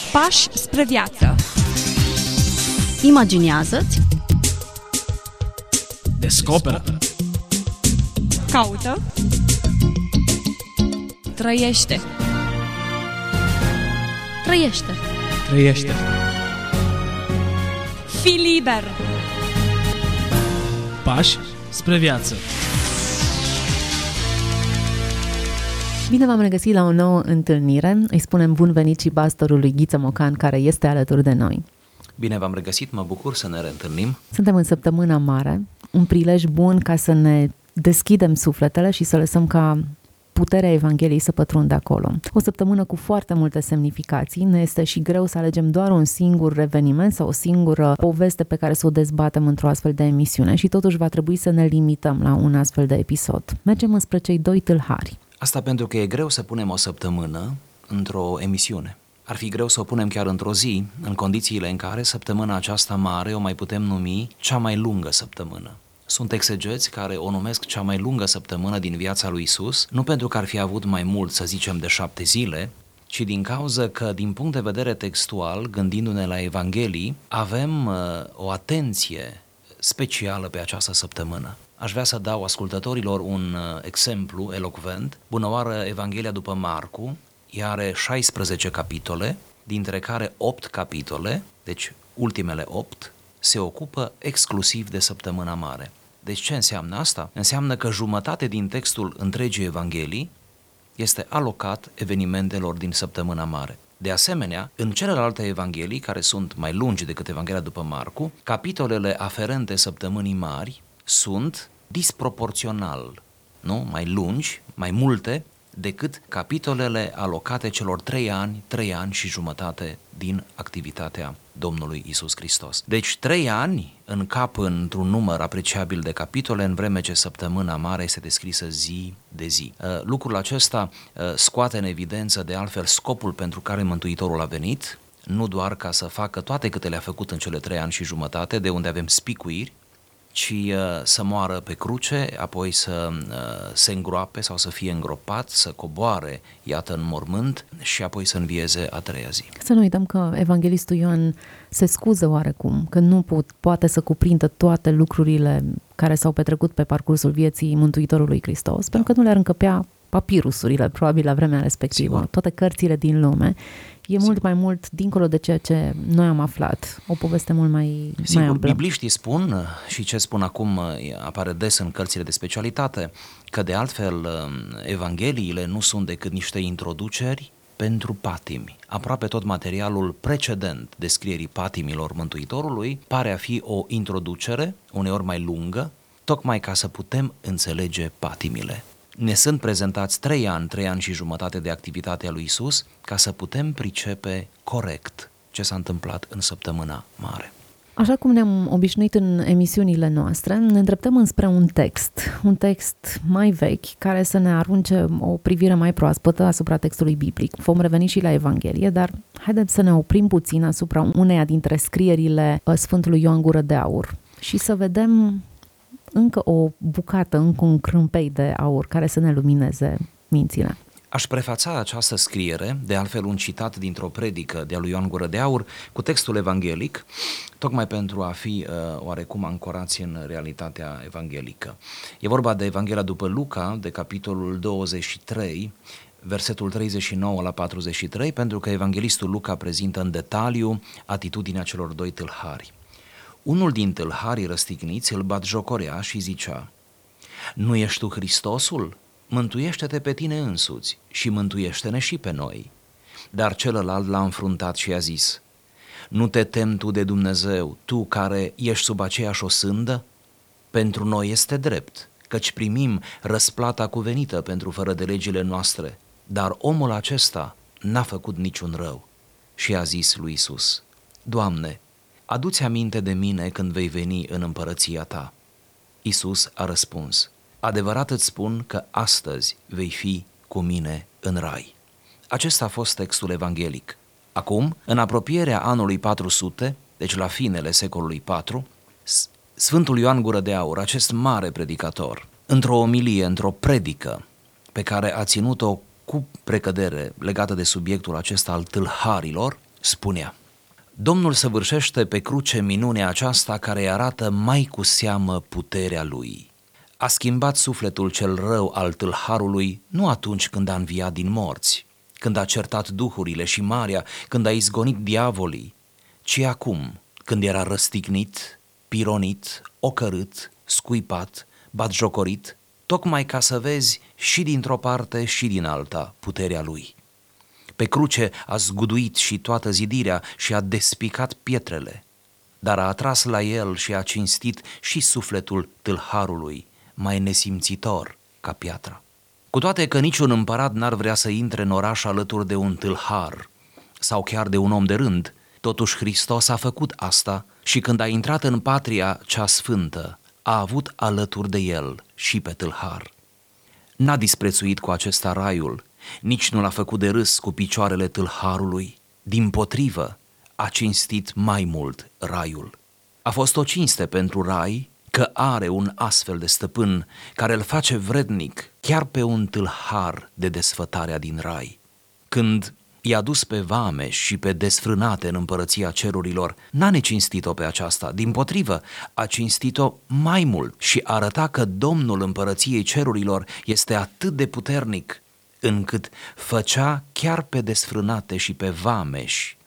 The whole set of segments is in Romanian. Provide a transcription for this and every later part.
Pași spre viață. Imaginează-ți. Descoperă. Caută. Trăiește. Trăiește. Trăiește. Fii liber. Pași spre viață. Bine v-am regăsit la o nouă întâlnire. Îi spunem bun venit și pastorului Ghiță Mocan, care este alături de noi. Bine v-am regăsit, mă bucur să ne reîntâlnim. Suntem în săptămâna mare, un prilej bun ca să ne deschidem sufletele și să lăsăm ca puterea Evangheliei să pătrundă acolo. O săptămână cu foarte multe semnificații, ne este și greu să alegem doar un singur eveniment sau o singură poveste pe care să o dezbatem într-o astfel de emisiune și totuși va trebui să ne limităm la un astfel de episod. Mergem înspre cei doi tâlhari. Asta pentru că e greu să punem o săptămână într-o emisiune. Ar fi greu să o punem chiar într-o zi, în condițiile în care săptămâna aceasta mare o mai putem numi cea mai lungă săptămână. Sunt exegeți care o numesc cea mai lungă săptămână din viața lui Isus, nu pentru că ar fi avut mai mult, să zicem, de 7 zile, ci din cauza că, din punct de vedere textual, gândindu-ne la Evanghelii, avem o atenție specială pe această săptămână. Aș vrea să dau ascultătorilor un exemplu elocvent. Bunăoară, Evanghelia după Marcu are 16 capitole, dintre care 8 capitole, deci ultimele 8, se ocupă exclusiv de săptămâna mare. Deci ce înseamnă asta? Înseamnă că jumătate din textul întregii Evanghelii este alocat evenimentelor din săptămâna mare. De asemenea, în celelalte evanghelii, care sunt mai lungi decât Evanghelia după Marcu, capitolele aferente săptămânii mari sunt disproporțional, mai lungi, mai multe, decât capitolele alocate celor 3 ani și jumătate din activitatea Domnului Isus Hristos. Deci 3 ani în cap într-un număr apreciabil de capitole, în vreme ce săptămâna mare este descrisă zi de zi. Lucrul acesta scoate în evidență de altfel scopul pentru care Mântuitorul a venit, nu doar ca să facă toate câte le-a făcut în cele 3 ani și jumătate, de unde avem spicuiri, ci să moară pe cruce, apoi să se îngroape sau să fie îngropat, să coboare, iată, în mormânt și apoi să învieze a 3-a zi. Să nu uităm că evanghelistul Ioan se scuză oarecum, că nu poate să cuprindă toate lucrurile care s-au petrecut pe parcursul vieții Mântuitorului Hristos, pentru că nu le-ar încăpea papirusurile, probabil la vremea respectivă, Sigur. toate cărțile din lume. E mult mai mult dincolo de ceea ce noi am aflat. O poveste mult mai amplă. Bibliștii spun, și ce spun acum apare des în cărțile de specialitate, că de altfel evangheliile nu sunt decât niște introduceri pentru patimi. Aproape tot materialul precedent descrierii patimilor Mântuitorului pare a fi o introducere, uneori mai lungă, tocmai ca să putem înțelege patimile. Ne sunt prezentați 3 ani și jumătate de activitatea lui Isus ca să putem pricepe corect ce s-a întâmplat în săptămâna mare. Așa cum ne-am obișnuit în emisiunile noastre, ne îndreptăm înspre un text mai vechi care să ne arunce o privire mai proaspătă asupra textului biblic. Vom reveni și la Evanghelie, dar haideți să ne oprim puțin asupra uneia dintre scrierile Sfântului Ioan Gură de Aur și să vedem încă o bucată, încă un crâmpei de aur care să ne lumineze mințile. Aș prefața această scriere, de altfel un citat dintr-o predică de-a lui Ioan Gură de Aur, cu textul evanghelic, tocmai pentru a fi oarecum ancorați în realitatea evanghelică. E vorba de Evanghelia după Luca, de capitolul 23, versetul 39 la 43, pentru că evanghelistul Luca prezintă în detaliu atitudinea celor 2 tâlhari. Unul din tâlharii răstigniți îl batjocorea și zicea: „Nu ești tu Hristosul? Mântuiește-te pe tine însuți și mântuiește-ne și pe noi." Dar celălalt l-a înfruntat și a zis: „Nu te temi tu de Dumnezeu, tu care ești sub aceeași osândă? Pentru noi este drept, căci primim răsplata cuvenită pentru fără de legile noastre, dar omul acesta n-a făcut niciun rău." Și a zis lui Isus: „Doamne, adu-ți aminte de mine când vei veni în împărăția ta." Isus a răspuns: „Adevărat îți spun că astăzi vei fi cu mine în rai." Acesta a fost textul evanghelic. Acum, în apropierea anului 400, deci la finele secolului IV, Sfântul Ioan Gură de Aur, acest mare predicator, într-o omilie, într-o predică pe care a ținut-o cu precădere legată de subiectul acesta al tâlharilor, spunea: Domnul săvârșește pe cruce minunea aceasta care îi arată mai cu seamă puterea lui. A schimbat sufletul cel rău al tâlharului nu atunci când a înviat din morți, când a certat duhurile și marea, când a izgonit diavolii, ci acum, când era răstignit, pironit, ocărât, scuipat, batjocorit, tocmai ca să vezi și dintr-o parte și din alta puterea lui. Pe cruce a zguduit și toată zidirea și a despicat pietrele, dar a atras la el și a cinstit și sufletul tâlharului, mai nesimțitor ca piatra. Cu toate că niciun împărat n-ar vrea să intre în oraș alături de un tâlhar sau chiar de un om de rând, totuși Hristos a făcut asta și când a intrat în patria cea sfântă, a avut alături de el și pe tâlhar. N-a disprețuit cu acesta raiul, nici nu l-a făcut de râs cu picioarele tâlharului, dimpotrivă, a cinstit mai mult raiul. A fost o cinste pentru rai că are un astfel de stăpân care îl face vrednic chiar pe un tâlhar de desfătarea din rai. Când i-a dus pe vameși și pe desfrânate în împărăția cerurilor, n-a necinstit-o pe aceasta, dimpotrivă, a cinstit-o mai mult și arăta că Domnul împărăției cerurilor este atât de puternic încât făcea chiar pe desfrânate și pe vameși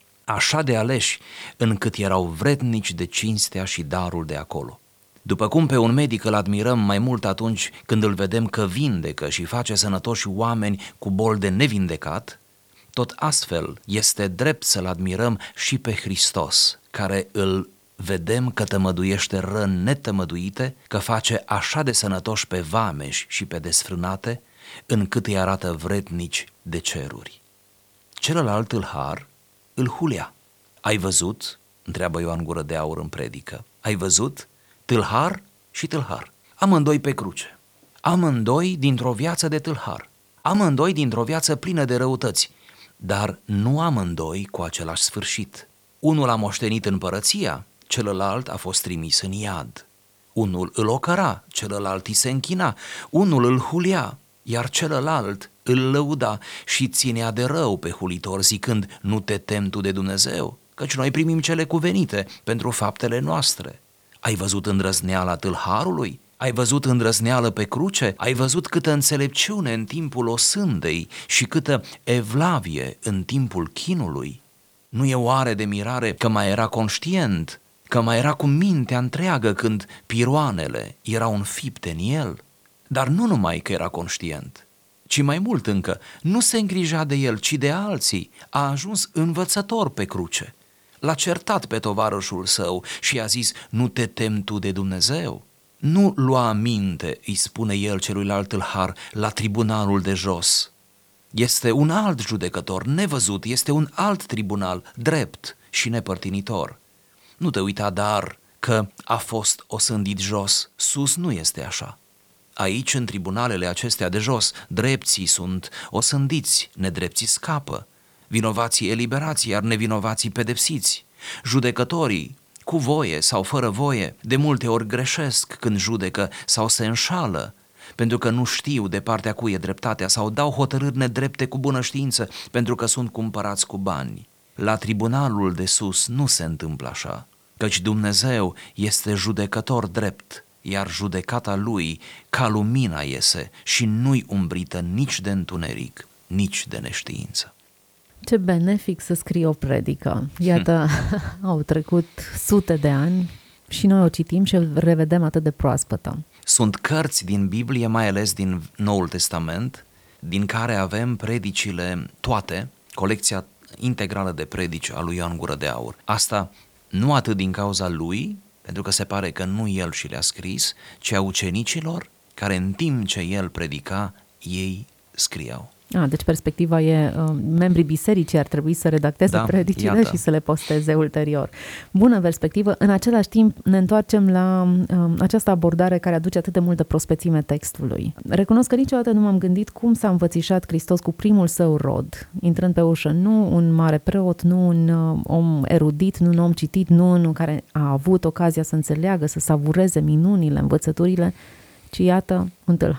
așa de aleși încât erau vrednici de cinstea și darul de acolo. După cum pe un medic îl admirăm mai mult atunci când îl vedem că vindecă și face sănătoși oameni cu boli de nevindecat, tot astfel este drept să-L admirăm și pe Hristos, care îl vedem că tămăduiește răni netămăduite, că face așa de sănătoși pe vameși și pe desfrânate, încât îi arată vrednici de ceruri. Celălalt tâlhar îl hulea. Ai văzut? Întreabă Ioan Gură de Aur în predică. Ai văzut? Tâlhar și tâlhar. Amândoi pe cruce. Amândoi dintr-o viață de tâlhar. Amândoi dintr-o viață plină de răutăți. Dar nu amândoi cu același sfârșit. Unul a moștenit împărăția, celălalt a fost trimis în iad. Unul îl ocăra, celălalt îi se închina. Unul îl hulia, iar celălalt îl lăuda și ținea de rău pe hulitor, zicând: nu te temi tu de Dumnezeu, căci noi primim cele cuvenite pentru faptele noastre. Ai văzut îndrăzneala tâlharului? Ai văzut îndrăzneală pe cruce? Ai văzut câtă înțelepciune în timpul osândei și câtă evlavie în timpul chinului? Nu e oare de mirare că mai era conștient, că mai era cu mintea întreagă când piroanele erau înfipte în el? Dar nu numai că era conștient, ci mai mult încă, nu se îngrija de el, ci de alții. A ajuns învățător pe cruce. L-a certat pe tovarășul său și i-a zis: nu te temi tu de Dumnezeu? Nu lua aminte, îi spune el celuilalt tâlhar, la tribunalul de jos. Este un alt judecător, nevăzut, este un alt tribunal, drept și nepărtinitor. Nu te uita, dar, că a fost osândit jos, sus nu este așa. Aici, în tribunalele acestea de jos, drepții sunt osândiți, nedrepții scapă, vinovații eliberați, iar nevinovații pedepsiți. Judecătorii, cu voie sau fără voie, de multe ori greșesc când judecă sau se înșală, pentru că nu știu de partea cui e dreptatea sau dau hotărâri nedrepte cu bună știință, pentru că sunt cumpărați cu bani. La tribunalul de sus nu se întâmplă așa, căci Dumnezeu este judecător drept, iar judecata lui ca lumina iese și nu-i umbrită nici de întuneric, nici de neștiință. Ce benefic să scrii o predică. Iată, au trecut sute de ani și noi o citim și o revedem atât de proaspătă. Sunt cărți din Biblie, mai ales din Noul Testament, din care avem predicile toate, colecția integrală de predici a lui Ioan Gură de Aur. Asta nu atât din cauza lui, pentru că se pare că nu el și le-a scris, ci a ucenicilor care în timp ce el predica, ei scriau. Deci perspectiva e, membrii bisericii ar trebui să redacteze predicile, iată, și să le posteze ulterior. Bună perspectivă. În același timp ne întoarcem la această abordare care aduce atât de multă prospețime textului. Recunosc că niciodată nu m-am gândit cum s-a învățișat Hristos cu primul său rod, intrând pe ușă. Nu un mare preot, nu un om erudit, nu un om citit, nu unul care a avut ocazia să înțeleagă, să savureze minunile, învățăturile, ci iată un tâlhar.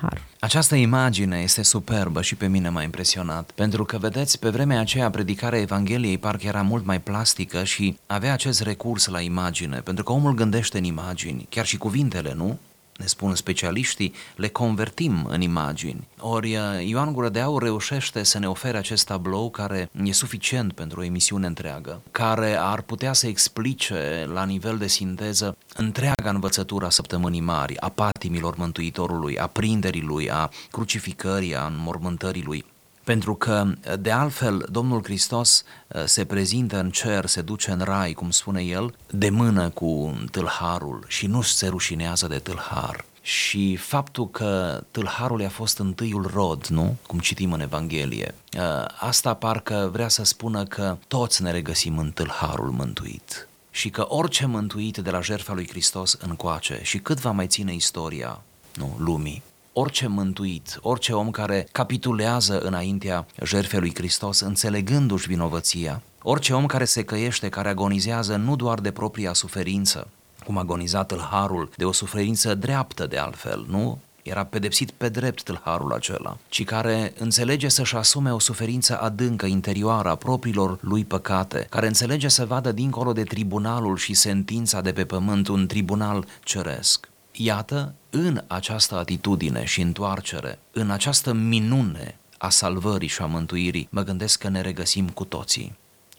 Această imagine este superbă și pe mine m-a impresionat, pentru că, vedeți, pe vremea aceea predicarea Evangheliei parcă era mult mai plastică și avea acest recurs la imagine, pentru că omul gândește în imagini, chiar și cuvintele, nu? Ne spun specialiștii, le convertim în imagini. Ori Ioan Gură de Aur reușește să ne ofere acest tablou care e suficient pentru o emisiune întreagă, care ar putea să explice la nivel de sinteză întreaga învățătură a Săptămânii Mari, a patimilor Mântuitorului, a prinderii Lui, a crucificării, a înmormântării Lui. Pentru că, de altfel, Domnul Hristos se prezintă în cer, se duce în rai, cum spune El, de mână cu tâlharul și nu se rușinează de tâlhar. Și faptul că tâlharul i-a fost întâiul rod, nu? Cum citim în Evanghelie, asta parcă vrea să spună că toți ne regăsim în tâlharul mântuit. Și că orice mântuit de la jertfa lui Hristos încoace, și cât va mai ține istoria, nu, lumii, orice mântuit, orice om care capitulează înaintea jertfei lui Hristos, înțelegându-și vinovăția, orice om care se căiește, care agonizează nu doar de propria suferință, cum agoniza tâlharul, de o suferință dreaptă de altfel, nu? Era pedepsit pe drept tâlharul acela, ci care înțelege să-și asume o suferință adâncă, interioară a propriilor lui păcate, care înțelege să vadă dincolo de tribunalul și sentința de pe pământ un tribunal ceresc. Iată, în această atitudine și întoarcere, în această minune a salvării și a mântuirii, mă gândesc că ne regăsim cu toții,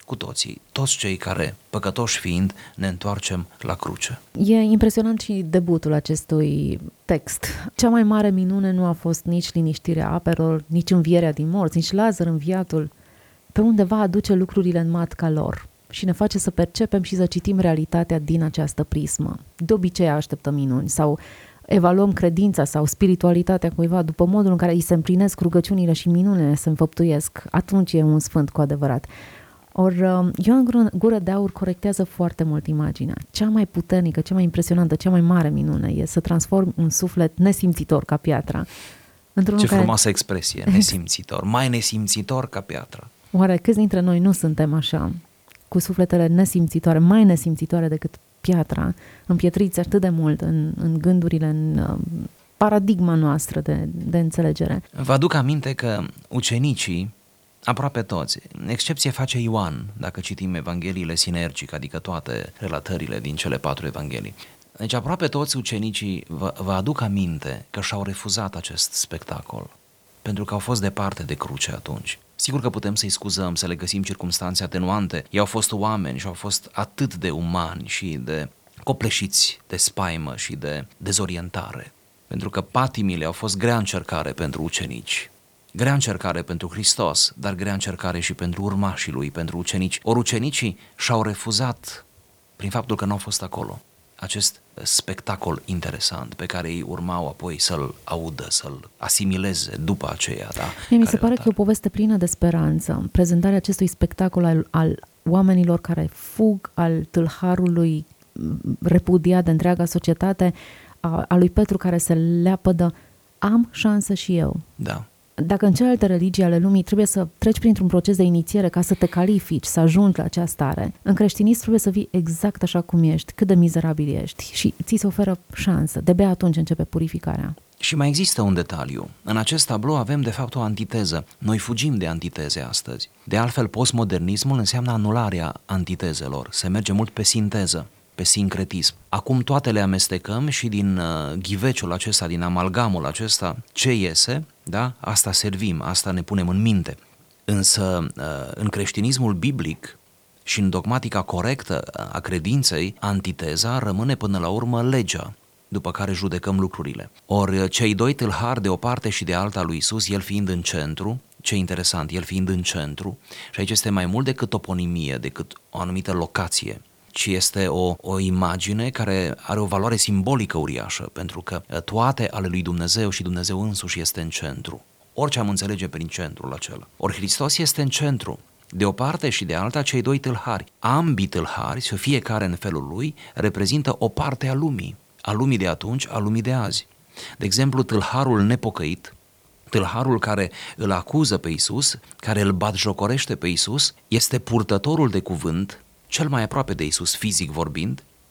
toți cei care, păcătoși fiind, ne întoarcem la cruce. E impresionant și debutul acestui text. Cea mai mare minune nu a fost nici liniștirea apelor, nici învierea din morți, nici Lazar înviatul. Pe undeva aduce lucrurile în matca lor și ne face să percepem și să citim realitatea din această prismă. De obicei așteptăm minuni sau evaluăm credința sau spiritualitatea cuiva după modul în care îi se împlinesc rugăciunile și minunile se înfăptuiesc. Atunci e un sfânt cu adevărat. Ori Ioan Gură de Aur corectează foarte mult imaginea. Cea mai puternică, cea mai impresionantă, cea mai mare minune e să transformi un suflet nesimțitor ca piatra într-unul Ce care... frumoasă expresie, nesimțitor, mai nesimțitor ca piatra. Oare câți dintre noi nu suntem așa, cu sufletele nesimțitoare, mai nesimțitoare decât piatra, împietriți atât de mult în gândurile, în paradigma noastră de înțelegere? Vă aduc aminte că ucenicii, aproape toți, excepție face Ioan, dacă citim Evangheliile sinergic, adică toate relatările din cele 4 Evanghelii. Deci aproape toți ucenicii vă aduc aminte că și-au refuzat acest spectacol, pentru că au fost departe de cruce atunci. Sigur că putem să-i scuzăm, să le găsim circumstanțe atenuante. Ei au fost oameni și au fost atât de umani și de copleșiți de spaimă și de dezorientare. Pentru că patimile au fost grea încercare pentru ucenici. Grea încercare pentru Hristos, dar grea încercare și pentru urmașii lui, pentru ucenici. Ori ucenicii și-au refuzat, prin faptul că nu au fost acolo, acest spectacol interesant pe care ei urmau apoi să-l audă, să-l asimileze după aceea. Da, mi se pare că e o poveste plină de speranță. Prezentarea acestui spectacol al oamenilor care fug, al tâlharului repudiat de întreaga societate, a lui Petru care se leapădă, am șansă și eu. Da. Dacă în celelalte religii ale lumii trebuie să treci printr-un proces de inițiere ca să te califici, să ajungi la această stare, în creștinism trebuie să vii exact așa cum ești, cât de mizerabil ești și ți se oferă șansă. De-abia atunci începe purificarea. Și mai există un detaliu. În acest tablou avem de fapt o antiteză. Noi fugim de antiteze astăzi. De altfel, postmodernismul înseamnă anularea antitezelor. Se merge mult pe sinteză, pe sincretism. Acum toate le amestecăm și din ghiveciul acesta, din amalgamul acesta, ce iese, da? Asta servim, asta ne punem în minte. Însă în creștinismul biblic și în dogmatica corectă a credinței, antiteza rămâne până la urmă legea, după care judecăm lucrurile. Ori cei doi tâlhari de o parte și de alta lui Iisus, el fiind în centru, ce interesant, el fiind în centru, și aici este mai mult decât toponimie, decât o anumită locație, ci este o imagine care are o valoare simbolică uriașă, pentru că toate ale lui Dumnezeu și Dumnezeu însuși este în centru. Orice am înțelege prin centrul acela. Ori Hristos este în centru. De o parte și de alta, cei doi tâlhari. Ambii tâlhari, și fiecare în felul lui, reprezintă o parte a lumii de atunci, a lumii de azi. De exemplu, tâlharul nepocăit, tâlharul care îl acuză pe Iisus, care îl batjocorește pe Iisus, este purtătorul de cuvânt, cel mai aproape de Iisus fizic vorbind,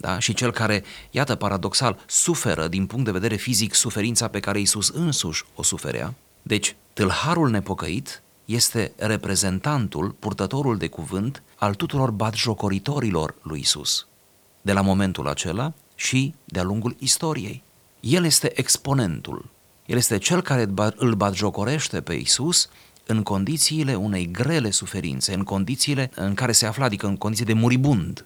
Da? Și cel care, iată, paradoxal, suferă din punct de vedere fizic suferința pe care Iisus însuși o suferea. Deci, tâlharul nepocăit este reprezentantul, purtătorul de cuvânt al tuturor batjocoritorilor lui Iisus, de la momentul acela și de-a lungul istoriei. El este exponentul, el este cel care îl batjocorește pe Iisus în condițiile unei grele suferințe, în condițiile în care se afla, adică în condiții de muribund.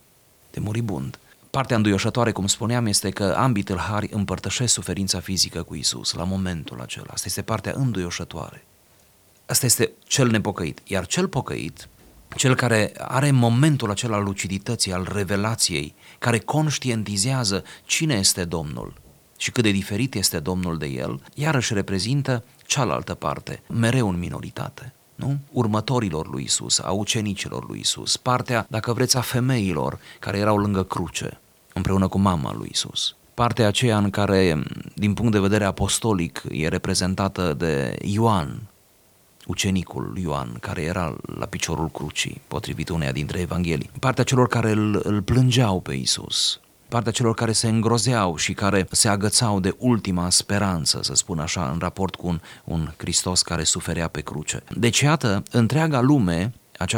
Partea înduioșătoare, cum spuneam, este că ambii tâlhari împărtășesc suferința fizică cu Iisus la momentul acela. Asta este partea înduioșătoare. Asta este cel nepocăit. Iar cel pocăit, cel care are momentul acela al lucidității, al revelației, care conștientizează cine este Domnul și cât de diferit este Domnul de el, iarăși reprezintă cealaltă parte, mereu în minoritate. Nu? Următorilor lui Isus, a ucenicilor lui Isus, partea, dacă vreți, a femeilor care erau lângă cruce, împreună cu mama lui Isus. Partea aceea în care, din punct de vedere apostolic, e reprezentată de Ioan, ucenicul Ioan, care era la piciorul crucii, potrivit uneia dintre evanghelii. Partea celor care îl plângeau pe Isus, partea celor care se îngrozeau și care se agățau de ultima speranță, să spun așa, în raport cu un Hristos care suferea pe cruce. Deci, iată, întreaga lume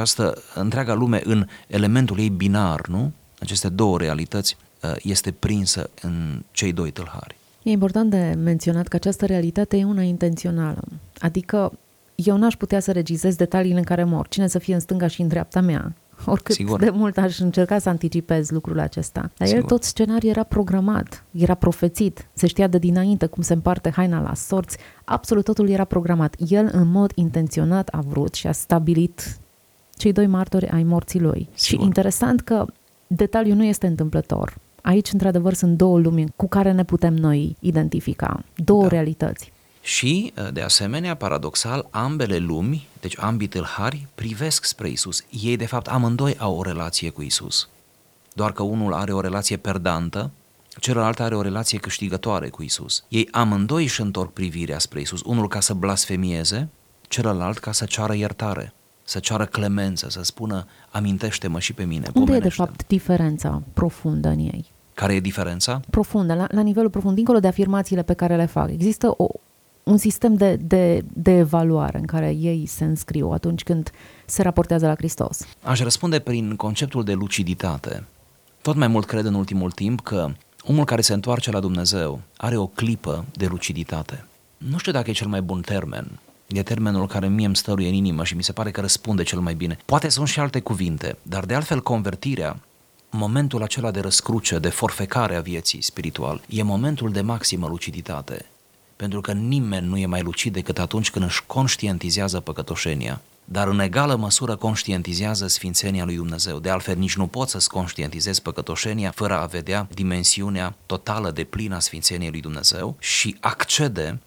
în elementul ei binar, nu? Aceste două realități este prinsă în cei doi tâlhari. E important de menționat că această realitate e una intențională. Adică eu n-aș putea să regizez detaliile în care mor, cine să fie în stânga și în dreapta mea. Oricât Sigur. De mult aș încerca să anticipez lucrul acesta. Dar el, tot scenariul era programat, era profețit, se știa de dinainte cum se împarte haina la sorți, absolut totul era programat. El în mod intenționat a vrut și a stabilit cei doi martori ai morții lui. Sigur. Și interesant că detaliul nu este întâmplător. Aici, într-adevăr, sunt două lumi cu care ne putem noi identifica, două realități. Și, de asemenea, paradoxal, ambele lumi, deci ambii tâlhari, privesc spre Isus. Ei, de fapt, amândoi au o relație cu Isus. Doar că unul are o relație perdantă, celălalt are o relație câștigătoare cu Isus. Ei amândoi își întorc privirea spre Isus, unul ca să blasfemieze, celălalt ca să ceară iertare, să ceară clemență, să spună, amintește-mă și pe mine, Unde e, de fapt, diferența profundă în ei? Care e diferența? Profundă, la nivelul profund, dincolo de afirmațiile pe care le fac. Există un sistem de evaluare în care ei se înscriu atunci când se raportează la Hristos. Aș răspunde prin conceptul de luciditate. Tot mai mult cred în ultimul timp că omul care se întoarce la Dumnezeu are o clipă de luciditate. Nu știu dacă e cel mai bun termen. E termenul care mie îmi stăruie în inimă și mi se pare că răspunde cel mai bine. Poate sunt și alte cuvinte, dar de altfel convertirea, momentul acela de răscruce, de forfecare a vieții spiritual, e momentul de maximă luciditate. Pentru că nimeni nu e mai lucid decât atunci când își conștientizează păcătoșenia, dar în egală măsură conștientizează sfințenia lui Dumnezeu. De altfel, nici nu poți să-ți conștientizezi păcătoșenia fără a vedea dimensiunea totală de plină a sfințeniei lui Dumnezeu și accede,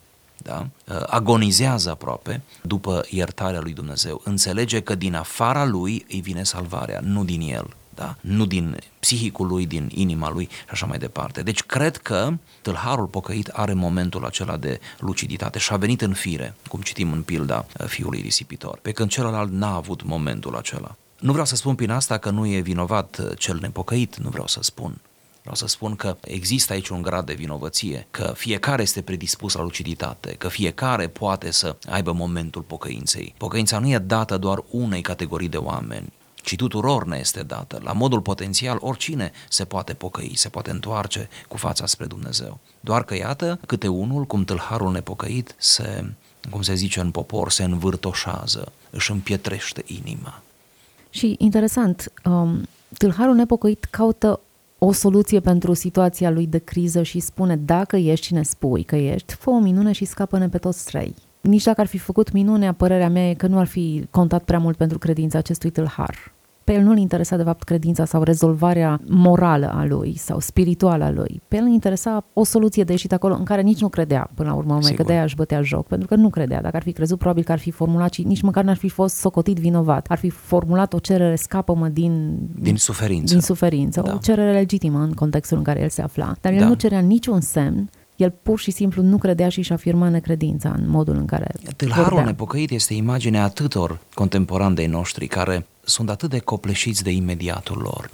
agonizează aproape după iertarea lui Dumnezeu. Înțelege că din afara lui îi vine salvarea, nu din el. Da? Nu din psihicul lui, din inima lui și așa mai departe. Deci cred că tâlharul pocăit are momentul acela de luciditate și a venit în fire, cum citim în pilda fiului risipitor, pe când celălalt n-a avut momentul acela. Nu vreau să spun prin asta că nu e vinovat cel nepocăit, nu vreau să spun. Vreau să spun că există aici un grad de vinovăție, că fiecare este predispus la luciditate, că fiecare poate să aibă momentul pocăinței. Pocăința nu e dată doar unei categorii de oameni, ci tuturor ne este dată. La modul potențial, oricine se poate pocăi, se poate întoarce cu fața spre Dumnezeu. Doar că, iată, câte unul, cum tâlharul nepocăit, cum se zice în popor, se învârtoșează, își împietrește inima. Și interesant, tâlharul nepocăit caută o soluție pentru situația lui de criză și spune, dacă ești cine spui că ești, fă o minune și scapă-ne pe toți trei. Nici dacă ar fi făcut minunea, părerea mea e că nu ar fi contat prea mult pentru credința acestui tâlhar. Pe el nu-l interesa de fapt credința sau rezolvarea morală a lui sau spirituală a lui. Pe el îl interesa o soluție de ieșit acolo în care nici nu credea până la urmă, că de-aia își bătea joc, pentru că nu credea. Dacă ar fi crezut, probabil că ar fi formulat și nici măcar n-ar fi fost socotit vinovat. Ar fi formulat o cerere, scapă-mă din suferință. Din suferință, o cerere legitimă în contextul în care el se afla. Dar el nu cerea niciun semn. El pur și simplu nu credea și își afirma necredința în modul în care tâlharul nepocăit este imaginea atâtor contemporani de-ai noștri care sunt atât de copleșiți de imediatul lor, nu?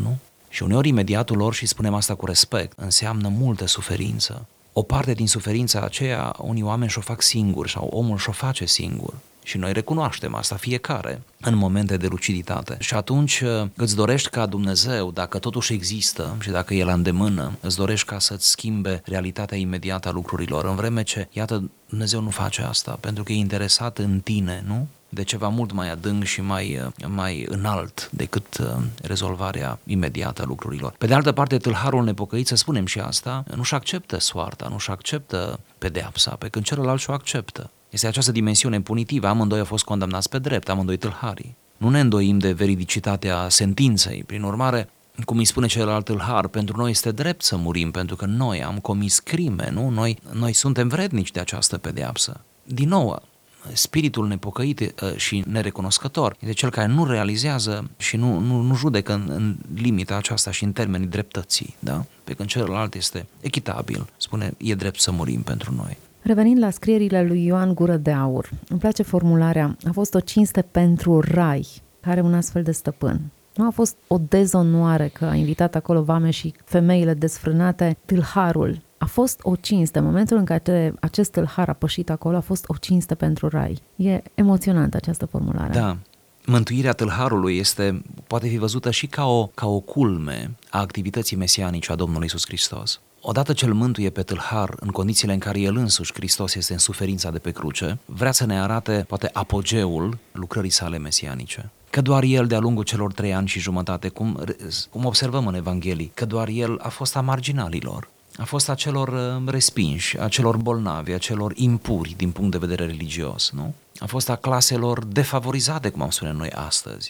Și uneori imediatul lor, și spunem asta cu respect, înseamnă multă suferință. O parte din suferința aceea, unii oameni și-o fac singuri sau omul și-o face singur. Și noi recunoaștem asta fiecare în momente de luciditate. Și atunci îți dorești ca Dumnezeu, dacă totuși există și dacă e la îndemână, îți dorești ca să-ți schimbe realitatea imediată a lucrurilor, în vreme ce, iată, Dumnezeu nu face asta, pentru că e interesat în tine, nu? De ceva mult mai adânc și mai înalt decât rezolvarea imediată a lucrurilor. Pe de altă parte, tâlharul nepocăit, să spunem și asta, nu-și acceptă soarta, nu-și acceptă pedeapsa, pe când celălalt și-o acceptă. Este această dimensiune punitivă, amândoi au fost condamnați pe drept, amândoi tâlharii. Nu ne îndoim de veridicitatea sentinței, prin urmare, cum îi spune celălalt tâlhar, pentru noi este drept să murim, pentru că noi am comis crime, nu? Noi suntem vrednici de această pedeapsă. Din nou, spiritul nepocăit și nerecunoscător este cel care nu realizează și nu judecă în limita aceasta și în termenii dreptății, da? Pe când celălalt este echitabil, spune, e drept să murim pentru noi. Revenind la scrierile lui Ioan Gură de Aur, îmi place formularea, a fost o cinste pentru rai, care un astfel de stăpân. Nu a fost o dezonoare că a invitat acolo vame și femeile desfrânate, tâlharul. A fost o cinste. În momentul în care acest tâlhar a pășit acolo, a fost o cinste pentru rai. E emoționantă această formulare. Da. Mântuirea tâlharului poate fi văzută și ca o culme a activității mesianice a Domnului Iisus Hristos. Odată ce îl mântuie pe tâlhar în condițiile în care el însuși, Hristos, este în suferința de pe cruce, vrea să ne arate poate apogeul lucrării sale mesianice. Că doar el, de-a lungul celor 3 ani și jumătate, cum observăm în Evanghelii, că doar el a fost a marginalilor, a fost a celor respinși, a celor bolnavi, a celor impuri din punct de vedere religios, nu? A fost a claselor defavorizate, cum am spune noi astăzi.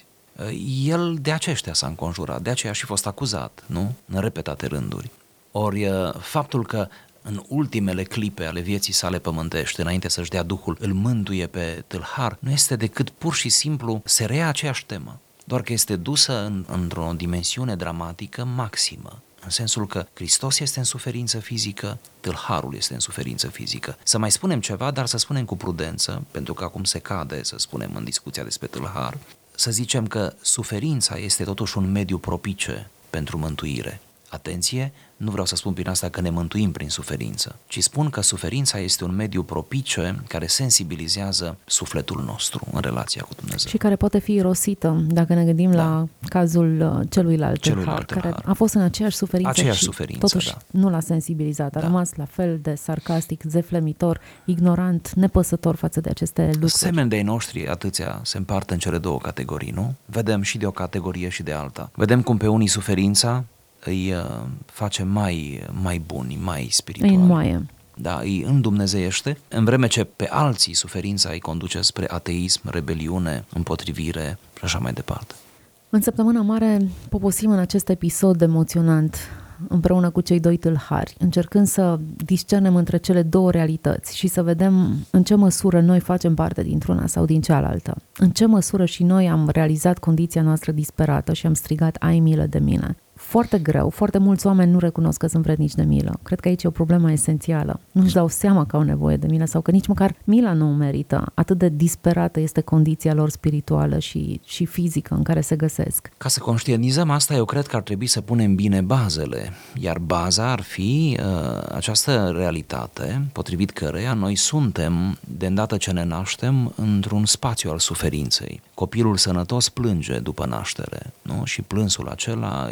El de aceștia s-a înconjurat, de aceea a și fost acuzat, nu? În repetate rânduri. Ori faptul că în ultimele clipe ale vieții sale pământești, înainte să-și dea Duhul, îl mântuie pe tâlhar, nu este decât pur și simplu se reia aceeași temă, doar că este dusă într-o dimensiune dramatică maximă, în sensul că Hristos este în suferință fizică, tâlharul este în suferință fizică. Să mai spunem ceva, dar să spunem cu prudență, pentru că acum se cade să spunem în discuția despre tâlhar, să zicem că suferința este totuși un mediu propice pentru mântuire. Atenție, nu vreau să spun prin asta că ne mântuim prin suferință, ci spun că suferința este un mediu propice care sensibilizează sufletul nostru în relația cu Dumnezeu. Și care poate fi irosită, dacă ne gândim la cazul celuilalt tâlhar, care a fost în aceeași suferință și totuși nu l-a sensibilizat, a rămas la fel de sarcastic, zeflemitor, ignorant, nepăsător față de aceste lucruri. Semeni de-ai noștri atâția se împart în cele două categorii, nu? Vedem și de o categorie și de alta. Vedem cum pe unii suferința îi face mai buni, mai spirituali. Îi înmoaie. Da, îi îndumnezeiește, în vreme ce pe alții suferința îi conduce spre ateism, rebeliune, împotrivire și așa mai departe. În Săptămâna Mare poposim în acest episod emoționant împreună cu cei 2 tâlhari, încercând să discernem între cele două realități și să vedem în ce măsură noi facem parte dintr-una sau din cealaltă. În ce măsură și noi am realizat condiția noastră disperată și am strigat, ai milă de mine. Foarte greu, foarte mulți oameni nu recunosc că sunt vrednici de milă. Cred că aici e o problemă esențială. Nu-și dau seama că au nevoie de milă sau că nici măcar mila nu o merită. Atât de disperată este condiția lor spirituală și fizică în care se găsesc. Ca să conștientizăm asta, eu cred că ar trebui să punem bine bazele, iar baza ar fi această realitate, potrivit căreia noi suntem, de îndată ce ne naștem, într-un spațiu al suferinței. Copilul sănătos plânge după naștere, nu? Și plânsul acela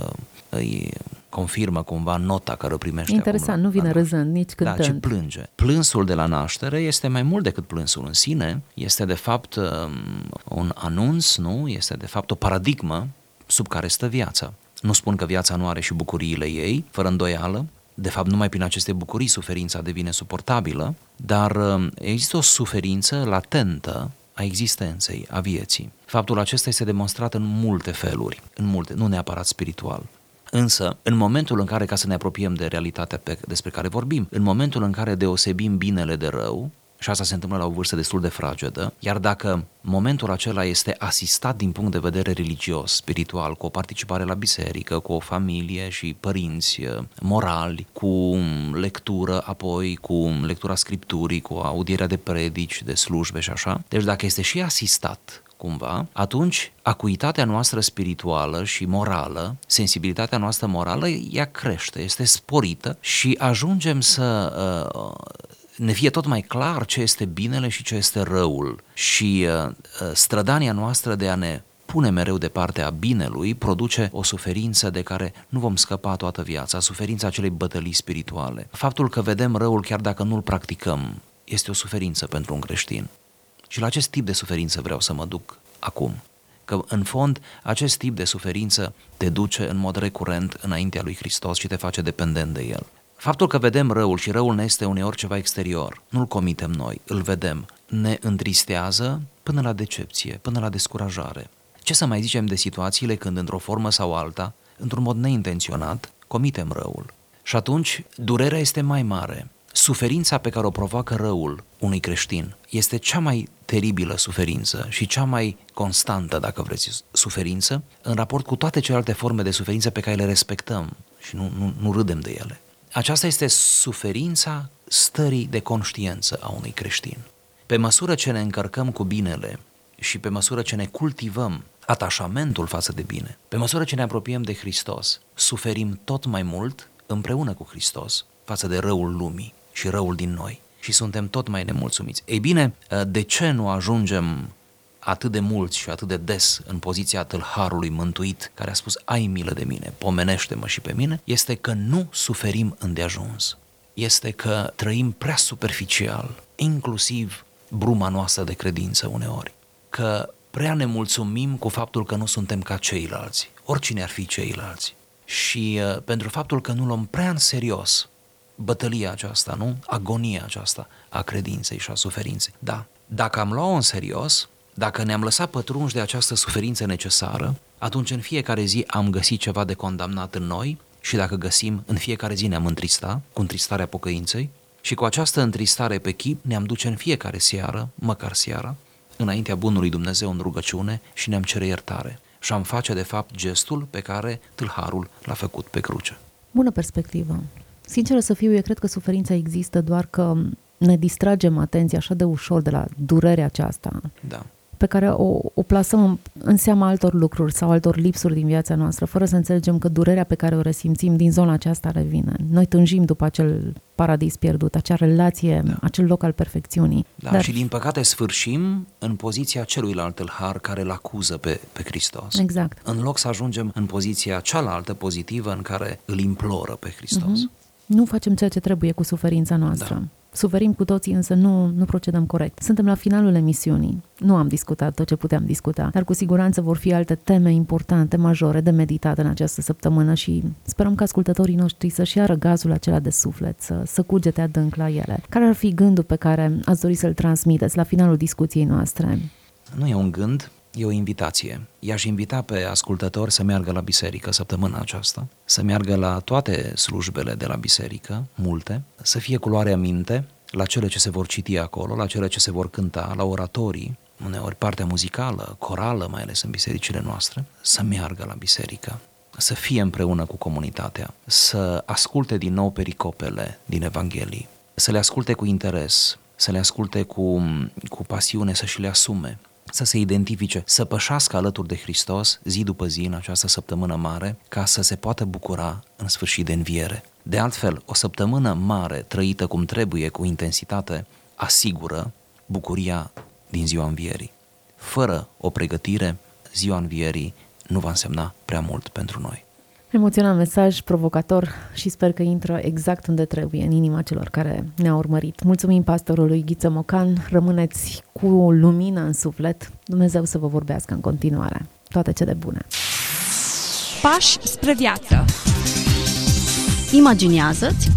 îi confirmă cumva nota care o primește. Interesant, nu vine râzând, nici cântând. Da, ci plânge. Plânsul de la naștere este mai mult decât plânsul în sine, este de fapt un anunț, nu? Este de fapt o paradigmă sub care stă viața. Nu spun că viața nu are și bucuriile ei, fără îndoială. De fapt, numai prin aceste bucurii suferința devine suportabilă, dar există o suferință latentă a existenței, a vieții. Faptul acesta este demonstrat în multe feluri, nu neapărat spiritual. Însă, în momentul în care, ca să ne apropiem de realitatea despre care vorbim, în momentul în care deosebim binele de rău, și asta se întâmplă la o vârstă destul de fragedă, iar dacă momentul acela este asistat din punct de vedere religios, spiritual, cu o participare la biserică, cu o familie și părinți morali, cu lectură, apoi cu lectura Scripturii, cu audierea de predici, de slujbe și așa, deci dacă este și asistat cumva, atunci acuitatea noastră spirituală și morală, sensibilitatea noastră morală, ea crește, este sporită și ajungem să ne fie tot mai clar ce este binele și ce este răul și strădania noastră de a ne pune mereu de partea binelui produce o suferință de care nu vom scăpa toată viața, suferința acelei bătălii spirituale. Faptul că vedem răul chiar dacă nu-l practicăm este o suferință pentru un creștin. Și la acest tip de suferință vreau să mă duc acum. Că în fond acest tip de suferință te duce în mod recurent înaintea lui Hristos și te face dependent de El. Faptul că vedem răul și răul ne este uneori ceva exterior, nu-l comitem noi, îl vedem, ne întristează până la decepție, până la descurajare. Ce să mai zicem de situațiile când într-o formă sau alta, într-un mod neintenționat, comitem răul. Și atunci durerea este mai mare. Suferința pe care o provoacă răul unui creștin este cea mai teribilă suferință și cea mai constantă, dacă vreți, suferință, în raport cu toate celelalte forme de suferință pe care le respectăm și nu râdem de ele. Aceasta este suferința stării de conștiință a unui creștin. Pe măsură ce ne încărcăm cu binele și pe măsură ce ne cultivăm atașamentul față de bine, pe măsură ce ne apropiem de Hristos, suferim tot mai mult împreună cu Hristos față de răul lumii și răul din noi și suntem tot mai nemulțumiți. Ei bine, de ce nu ajungem atât de mulți și atât de des în poziția tâlharului mântuit care a spus ai milă de mine, pomenește-mă și pe mine, este că nu suferim îndeajuns. Este că trăim prea superficial, inclusiv bruma noastră de credință uneori, că prea ne mulțumim cu faptul că nu suntem ca ceilalți, oricine ar fi ceilalți. Și pentru faptul că nu luăm prea în serios bătălia aceasta, nu? Agonia aceasta a credinței și a suferinței. Da, dacă am luat-o în serios, dacă ne-am lăsat pătrunși de această suferință necesară, atunci în fiecare zi am găsit ceva de condamnat în noi și dacă găsim, în fiecare zi ne-am întristat, cu întristarea pocăinței și cu această întristare pe chip ne-am duce în fiecare seară, măcar seara, înaintea bunului Dumnezeu în rugăciune și ne-am cere iertare. Și am face de fapt gestul pe care tâlharul l-a făcut pe cruce. Bună perspectivă. Sinceră să fiu, eu cred că suferința există, doar că ne distragem atenția așa de ușor de la durerea aceasta. Da. Pe care o plasăm în seama altor lucruri sau altor lipsuri din viața noastră, fără să înțelegem că durerea pe care o resimțim din zona aceasta revine. Noi tânjim după acel paradis pierdut, acea relație, acel loc al perfecțiunii. Da, dar și din păcate sfârșim în poziția celuilalt tâlhar care îl acuză pe Hristos. Exact. În loc să ajungem în poziția cealaltă pozitivă în care îl imploră pe Hristos. Nu facem ceea ce trebuie cu suferința noastră. Da. Suferim cu toții, însă nu procedăm corect. Suntem la finalul emisiunii. Nu am discutat tot ce puteam discuta, dar cu siguranță vor fi alte teme importante, majore, de meditat în această săptămână și sperăm că ascultătorii noștri să-și ia răgazul acela de suflet, să cugete adânc la ele. Care ar fi gândul pe care ați dori să-l transmiteți la finalul discuției noastre? Nu e un gând, e o invitație. I-aș invita pe ascultători să meargă la biserică săptămâna aceasta, să meargă la toate slujbele de la biserică, multe, să fie cu luarea minte la cele ce se vor citi acolo, la cele ce se vor cânta, la oratorii, uneori partea muzicală, corală, mai ales în bisericile noastre, să meargă la biserică, să fie împreună cu comunitatea, să asculte din nou pericopele din Evanghelii, să le asculte cu interes, să le asculte cu pasiune, să și le asume, să se identifice, să pășească alături de Hristos zi după zi în această săptămână mare, ca să se poată bucura în sfârșit de înviere. De altfel, o săptămână mare trăită cum trebuie, cu intensitate, asigură bucuria din ziua învierii. Fără o pregătire, ziua învierii nu va însemna prea mult pentru noi. Emoționant mesaj, provocator și sper că intră exact unde trebuie, în inima celor care ne-au urmărit. Mulțumim pastorului Ghiță Mocan, rămâneți cu lumină în suflet, Dumnezeu să vă vorbească în continuare. Toate cele bune! Pași spre viață. Imaginează-ți,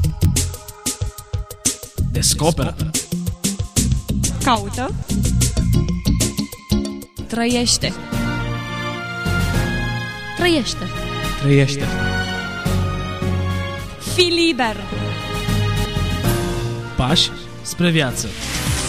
Descoperă. Caută. Trăiește. trăiește. Trăiește. Fii liber. Pași spre viață.